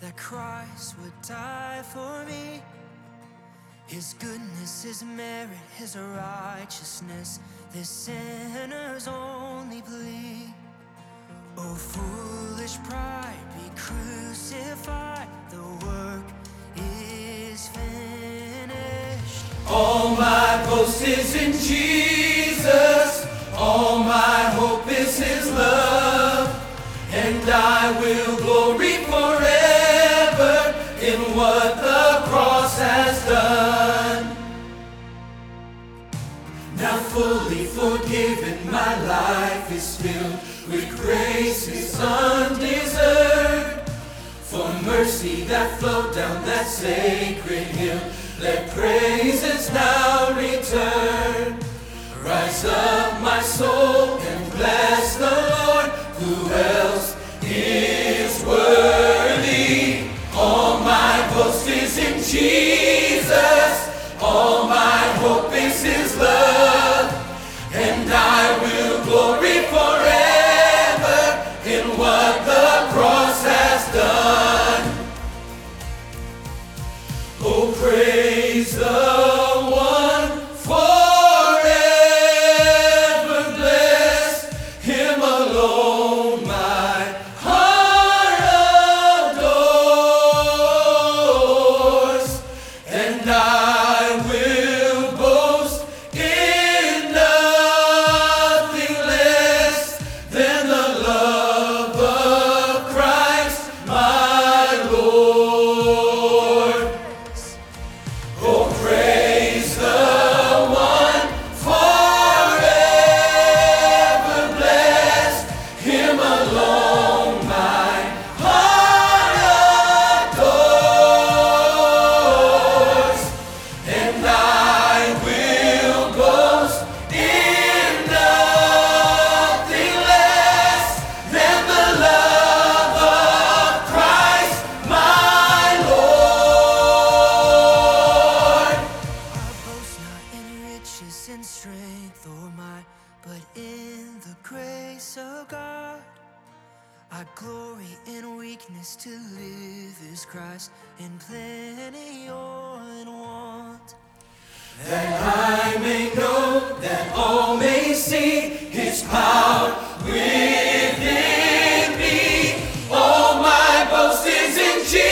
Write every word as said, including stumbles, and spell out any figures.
that Christ would die for me. His goodness, His merit, His righteousness, this sinner's only plea. Oh, foolish pride, be crucified, the work is finished. All my boast is in Jesus, all my hope is His love, and I will glory forever in what the cross has done. Now fully forgiven, my life is filled with grace is undeserved. For mercy that flowed down that sacred hill, let praises now return. Rise up, my soul, and bless the Lord. Who else is worthy? All my boast is in Jesus, all my hope is His love, and I will glory forever in what the cross has done. Oh, praise the one forever blessed, Him alone my heart adores, and I will boast in nothing less than the love of Christ my Lord. Oh, praise the one forever blessed, Him alone my heart adores, and I will boast in nothing less than the love of Christ my Lord. I boast not in riches and strength or might, but in the grace of God. I glory in weakness, to live is Christ, in plenty or in want. That I may know, that all may see His power within me. All my boast is in Jesus.